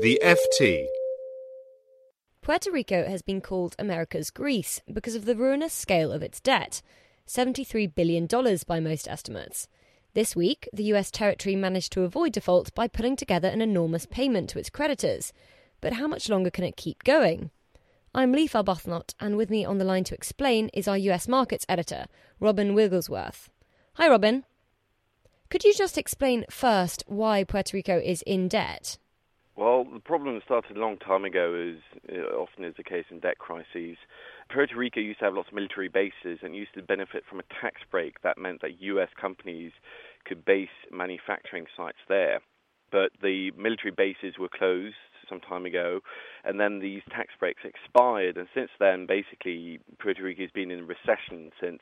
The FT. Puerto Rico has been called America's Greece because of the ruinous scale of its debt, $73 billion by most estimates. This week, the US territory managed to avoid default by putting together an enormous payment to its creditors. But how much longer can it keep going? I'm Leif Arbuthnot, and with me on the line to explain is our US markets editor, Robin Wigglesworth. Hi, Robin. Could you just explain first why Puerto Rico is in debt? Well, the problem started a long time ago, as often is the case in debt crises. Puerto Rico used to have lots of military bases and used to benefit from a tax break that meant that U.S. companies could base manufacturing sites there. But the military bases were closed some time ago, and then these tax breaks expired. And since then, basically, Puerto Rico has been in recession since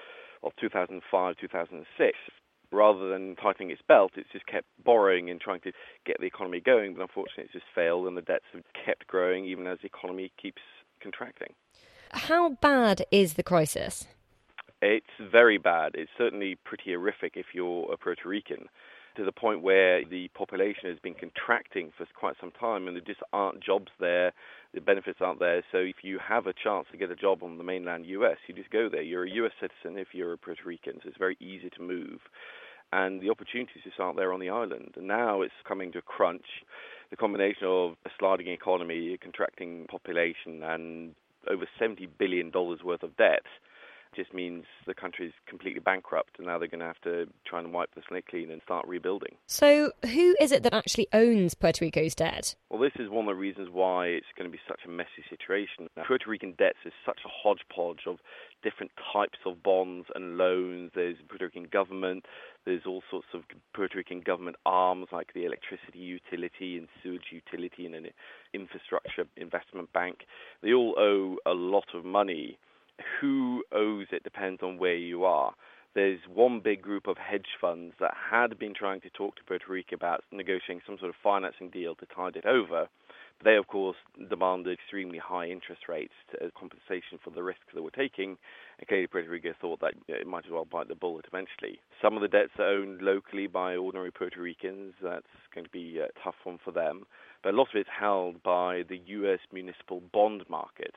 2005, 2006. Rather than tightening its belt, it's just kept borrowing and trying to get the economy going. But unfortunately, it's just failed, and the debts have kept growing even as the economy keeps contracting. How bad is the crisis? It's very bad. It's certainly pretty horrific if you're a Puerto Rican, to the point where the population has been contracting for quite some time, and there just aren't jobs there, the benefits aren't there. So if you have a chance to get a job on the mainland US, you just go there. You're a US citizen if you're a Puerto Rican, so it's very easy to move. And the opportunities just aren't there on the island. And now it's coming to a crunch. The combination of a sliding economy, a contracting population, and over $70 billion worth of debt just means the country is completely bankrupt, and now they're going to have to try and wipe the slate clean and start rebuilding. So who is it that actually owns Puerto Rico's debt? Well, this is one of the reasons why it's going to be such a messy situation. Now, Puerto Rican debts is such a hodgepodge of different types of bonds and loans. There's the Puerto Rican government. There's all sorts of Puerto Rican government arms like the electricity utility and sewage utility and an infrastructure investment bank. They all owe a lot of money. Who owes it depends on where you are. There's one big group of hedge funds that had been trying to talk to Puerto Rico about negotiating some sort of financing deal to tide it over. But they, of course, demanded extremely high interest rates as compensation for the risks they were taking. And clearly Puerto Rico thought that it might as well bite the bullet eventually. Some of the debts are owned locally by ordinary Puerto Ricans. That's going to be a tough one for them. But a lot of it's held by the U.S. municipal bond market.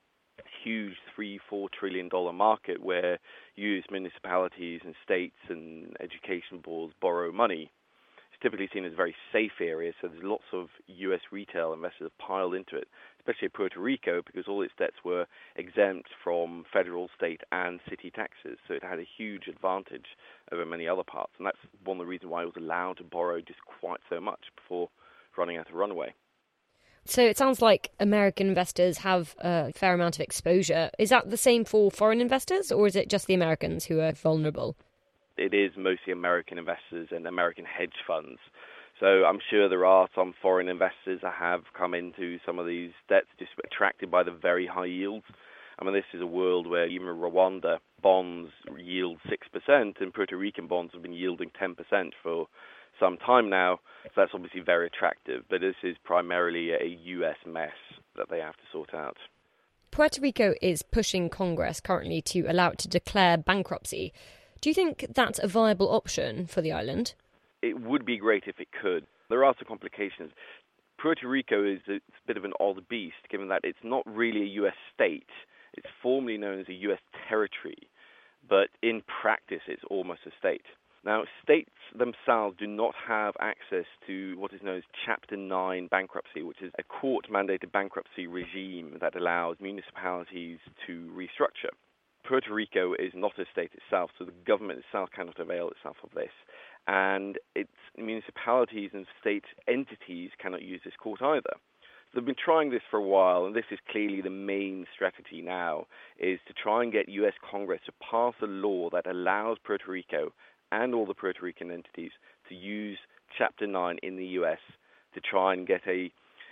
Huge $3-4 trillion market where U.S. municipalities and states and education boards borrow money. It's typically seen as a very safe area, so there's lots of U.S. retail investors have piled into it, especially Puerto Rico, because all its debts were exempt from federal, state, and city taxes. So it had a huge advantage over many other parts, and that's one of the reasons why it was allowed to borrow just quite so much before running out of runaway. So it sounds like American investors have a fair amount of exposure. Is that the same for foreign investors, or is it just the Americans who are vulnerable? It is mostly American investors and American hedge funds. So I'm sure there are some foreign investors that have come into some of these debts just attracted by the very high yields. I mean, this is a world where even Rwanda bonds yield 6%, and Puerto Rican bonds have been yielding 10% for some time now, so that's obviously very attractive, but this is primarily a US mess that they have to sort out. Puerto Rico is pushing Congress currently to allow it to declare bankruptcy. Do you think that's a viable option for the island? It would be great if it could. There are some complications. Puerto Rico is a bit of an odd beast, given that it's not really a US state. It's formally known as a US territory, but in practice it's almost a state. Now, states themselves do not have access to what is known as Chapter 9 bankruptcy, which is a court-mandated bankruptcy regime that allows municipalities to restructure. Puerto Rico is not a state itself, so the government itself cannot avail itself of this. And its municipalities and state entities cannot use this court either. They've been trying this for a while, and this is clearly the main strategy now, is to try and get U.S. Congress to pass a law that allows Puerto Rico and all the Puerto Rican entities to use Chapter 9 in the U.S. to try and get a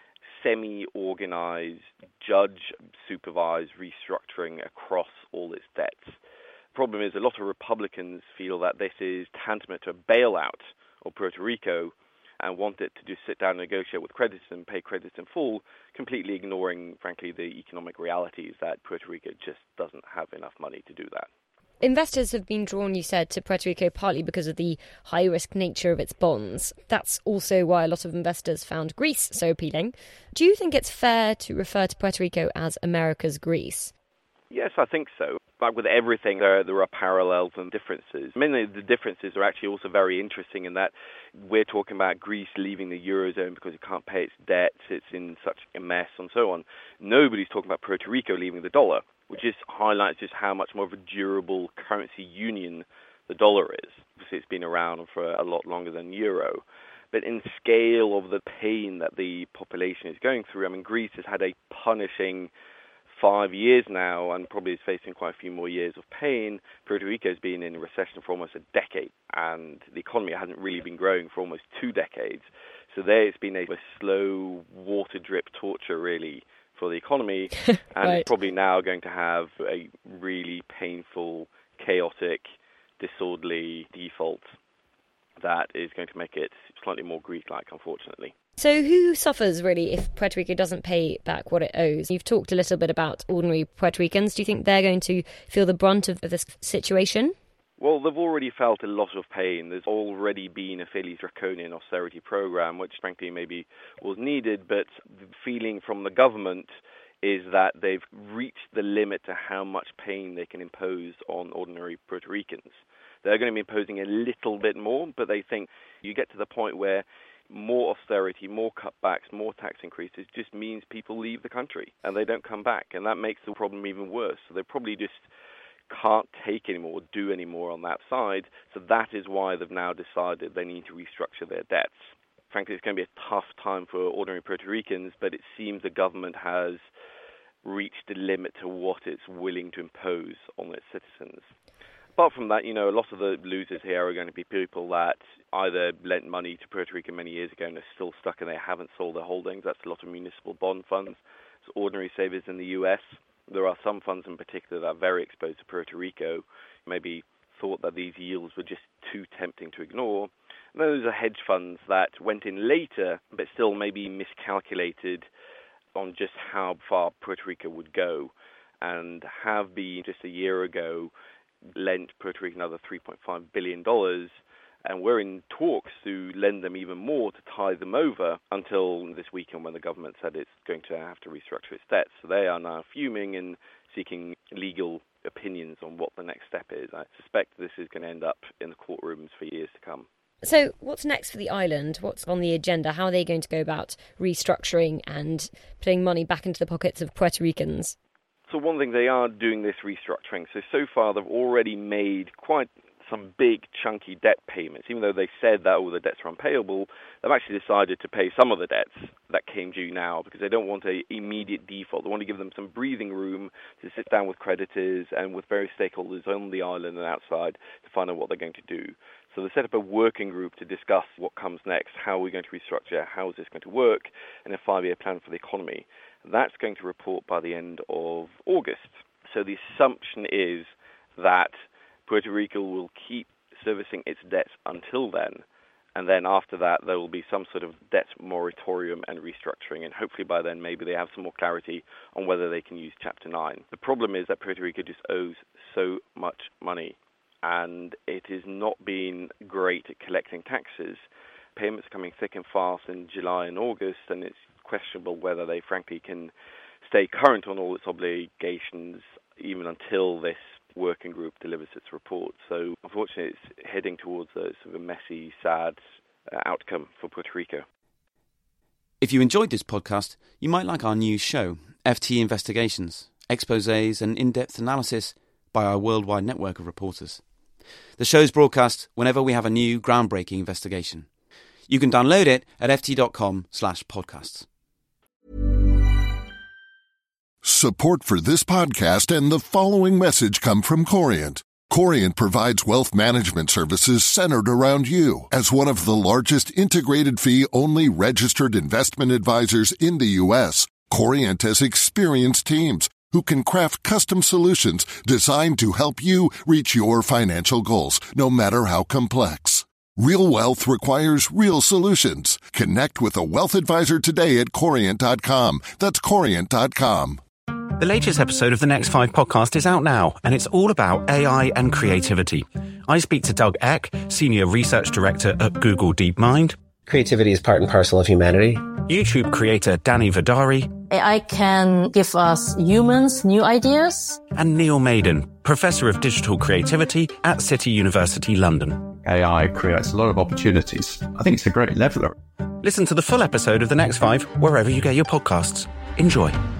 semi-organized, judge-supervised restructuring across all its debts. The problem is a lot of Republicans feel that this is tantamount to a bailout of Puerto Rico and want it to just sit down and negotiate with creditors and pay creditors in full, completely ignoring, frankly, the economic realities that Puerto Rico just doesn't have enough money to do that. Investors have been drawn, you said, to Puerto Rico partly because of the high-risk nature of its bonds. That's also why a lot of investors found Greece so appealing. Do you think it's fair to refer to Puerto Rico as America's Greece? Yes, I think so. Like with everything, there are parallels and differences. Many of the differences are actually also very interesting in that we're talking about Greece leaving the Eurozone because it can't pay its debts, it's in such a mess and so on. Nobody's talking about Puerto Rico leaving the dollar, which just highlights just how much more of a durable currency union the dollar is. Obviously, it's been around for a lot longer than euro. But in scale of the pain that the population is going through, I mean, Greece has had a punishing 5 years now and probably is facing quite a few more years of pain. Puerto Rico has been in a recession for almost a decade, and the economy hasn't really been growing for almost 2 decades. So there it's been a slow water drip torture, really, for the economy, and Right. It's probably now going to have a really painful, chaotic, disorderly default that is going to make it slightly more Greek-like, unfortunately. So who suffers, really, if Puerto Rico doesn't pay back what it owes? You've talked a little bit about ordinary Puerto Ricans. Do you think they're going to feel the brunt of this situation? Well, they've already felt a lot of pain. There's already been a fairly draconian austerity program, which frankly maybe was needed, but the feeling from the government is that they've reached the limit to how much pain they can impose on ordinary Puerto Ricans. They're going to be imposing a little bit more, but they think you get to the point where more austerity, more cutbacks, more tax increases just means people leave the country and they don't come back, and that makes the problem even worse. So they probably just can't take anymore, do anymore on that side. So that is why they've now decided they need to restructure their debts. Frankly, it's going to be a tough time for ordinary Puerto Ricans, but it seems the government has reached the limit to what it's willing to impose on its citizens. Apart from that, a lot of the losers here are going to be people that either lent money to Puerto Rico many years ago and are still stuck and they haven't sold their holdings. That's a lot of municipal bond funds. It's ordinary savers in the U.S. There are some funds in particular that are very exposed to Puerto Rico, maybe thought that these yields were just too tempting to ignore. And those are hedge funds that went in later, but still maybe miscalculated on just how far Puerto Rico would go, and have been just a year ago lent Puerto Rico another $3.5 billion, and we're in talks to lend them even more to tide them over until this weekend when the government said it's going to have to restructure its debts. So they are now fuming and seeking legal opinions on what the next step is. I suspect this is going to end up in the courtrooms for years to come. So what's next for the island? What's on the agenda? How are they going to go about restructuring and putting money back into the pockets of Puerto Ricans? So one thing, they are doing this restructuring. So far they've already made quite some big chunky debt payments. Even though they said that all the debts are unpayable, they've actually decided to pay some of the debts that came due now because they don't want an immediate default. They want to give them some breathing room to sit down with creditors and with various stakeholders on the island and outside to find out what they're going to do. So they set up a working group to discuss what comes next, how we're going to restructure, how is this going to work, and a 5-year plan for the economy. That's going to report by the end of August. So the assumption is that Puerto Rico will keep servicing its debts until then, and then after that there will be some sort of debt moratorium and restructuring, and hopefully by then maybe they have some more clarity on whether they can use Chapter 9. The problem is that Puerto Rico just owes so much money, and it has not been great at collecting taxes. Payments are coming thick and fast in July and August, and it's questionable whether they frankly can stay current on all its obligations even until this working group delivers its report. So unfortunately it's heading towards a sort of a messy, sad outcome for Puerto Rico. If you enjoyed this podcast, you might like our new show, FT Investigations, exposés and in-depth analysis by our worldwide network of reporters. The show's broadcast whenever we have a new groundbreaking investigation. You can download it at ft.com/podcasts. Support for this podcast and the following message come from Corient. Corient provides wealth management services centered around you. As one of the largest integrated fee-only registered investment advisors in the U.S., Corient has experienced teams who can craft custom solutions designed to help you reach your financial goals, no matter how complex. Real wealth requires real solutions. Connect with a wealth advisor today at Corient.com. That's Corient.com. The latest episode of the Next 5 podcast is out now, and it's all about AI and creativity. I speak to Doug Eck, Senior Research Director at Google DeepMind. Creativity is part and parcel of humanity. YouTube creator Danny Vidari. AI can give us humans new ideas. And Neil Maiden, Professor of Digital Creativity at City University London. AI creates a lot of opportunities. I think it's a great leveler. Listen to the full episode of The Next 5 wherever you get your podcasts. Enjoy.